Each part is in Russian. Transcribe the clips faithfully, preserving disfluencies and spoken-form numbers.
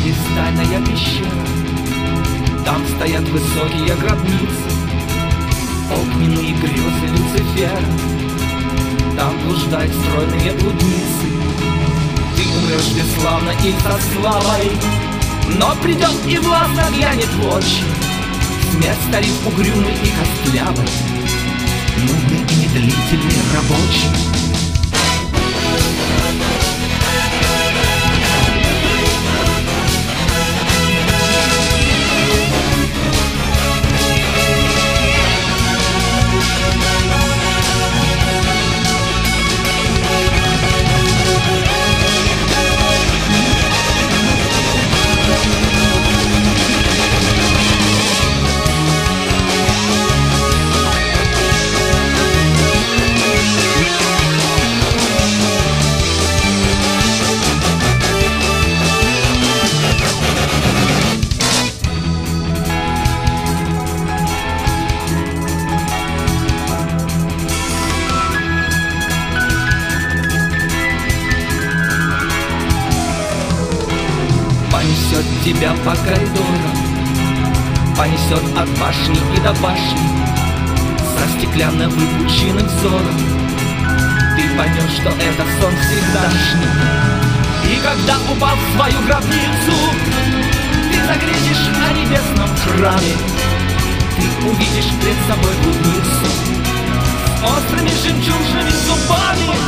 кристальная пещера. Там стоят высокие гробницы, огненные грезы Люцифера. Там блуждают стройные блудницы. Ты умрешь бесславно и со славой, но придет и властно глянет в очи смерть старик угрюмый и костлявый, нудный и медлительный рабочий. Понесет тебя по коридорам, понесет от башни и до башни, со стеклянно выпученным взором. Ты поймешь, что это сон всегдашний. И когда, упав в свою гробницу, ты загрезишь о небесном храме, ты увидишь пред собой блудницу с острыми жемчужными зубами.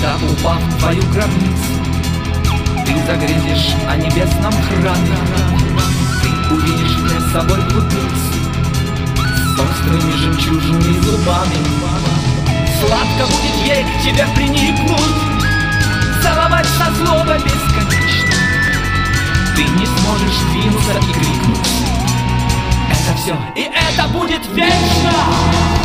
когда, упав в твою гробницу, ты загрезишь о небесном храме, ты увидишь перед собой блудницу с острыми жемчужными зубами. Сладко будет ей к тебе приникнуть, целовать со злобой бесконечно. Ты не сможешь двинуться и крикнуть: это все, и это будет вечно!